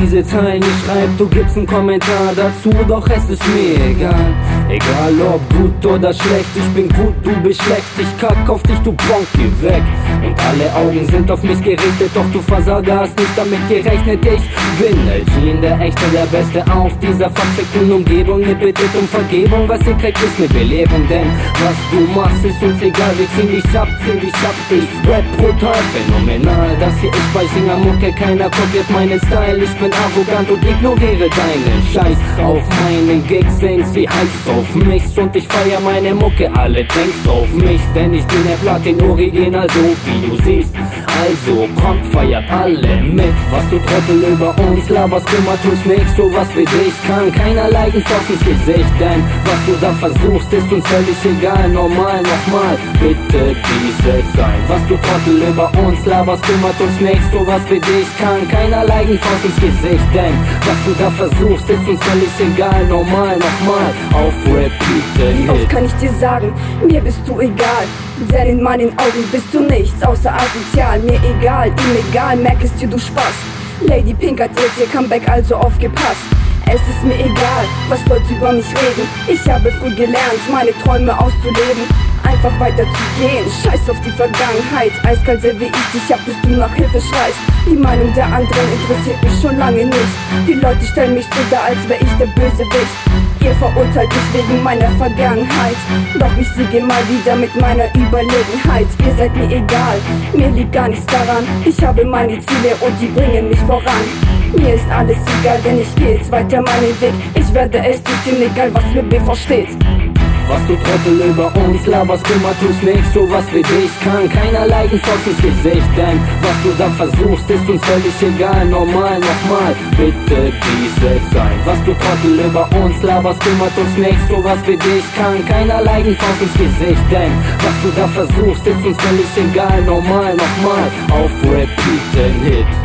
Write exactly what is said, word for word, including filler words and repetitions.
diese Zeilen hier schreibt, du gibst einen Kommentar dazu, doch es ist mir egal. Egal ob gut oder schlecht, ich bin gut, du bist schlecht, ich kack auf dich, du Pronk, geh weg. Und alle Augen sind auf mich gerichtet, doch du Versager hast nicht damit gerechnet. Ich bin L G in der Echte, der Beste auf dieser verfickten Umgebung. Ihr bittet um Vergebung, was ihr kriegt ist ne Belehrung. Denn was du machst ist uns egal, wir ziehen dich ab, ziehen dich ab. Ich rap brutal, phänomenal, das hier ist bei Singermucke. Keiner kopiert meinen Style, ich bin arrogant und ignoriere deinen Scheiß. Auf meinen Gigs singst wie heiß auf mich und ich feier meine Mucke, alle denkst auf mich. Denn ich bin der Platin-Original, so wie du siehst. Also kommt, feiert alle mit. Was du Trottel über uns laberst, kümmert uns nicht. Sowas wie dich kann keiner leiden, vors ins Gesicht. Denn was du da versuchst, ist uns völlig egal. Normal, nochmal, bitte diese sein. Was du Trottel über uns laberst, kümmert uns nicht. Sowas wie dich kann keiner leiden, vors ins Gesicht. Denn was du da versuchst, ist uns völlig egal. Normal, nochmal, auf Repeat. Wie oft kann ich dir sagen, mir bist du egal. Denn in meinen Augen bist du nichts außer asozial. Mir egal, ihm egal, merkst du, du Spaß. Lady Pink hat jetzt ihr Comeback, also aufgepasst. Es ist mir egal, was Leute über mich reden. Ich habe früh gelernt, meine Träume auszuleben. Einfach weiter zu gehen, scheiß auf die Vergangenheit. Eiskalt sehr wie ich dich ab, bis du nach Hilfe schreist. Die Meinung der anderen interessiert mich schon lange nicht. Die Leute stellen mich so dar, als wär ich der Bösewicht. Ihr verurteilt mich wegen meiner Vergangenheit, doch ich siege mal wieder mit meiner Überlegenheit. Ihr seid mir egal, mir liegt gar nichts daran. Ich habe meine Ziele und die bringen mich voran. Mir ist alles egal, denn ich gehe jetzt weiter meinen Weg. Ich werde es durchziehen, egal was mir bevorsteht. Was du Trottel über uns laberst, kümmert uns nicht. Sowas wie dich kann keiner leiden, vors ins Gesicht. Denn was du da versuchst, ist uns völlig egal. Normal, nochmal, bitte diese sein. Was du Trottel über uns laberst, kümmert uns nicht. Sowas wie dich kann keiner leiden, vors ins Gesicht. Denn was du da versuchst, ist uns völlig egal. Normal, nochmal, auf Repeat den Hit.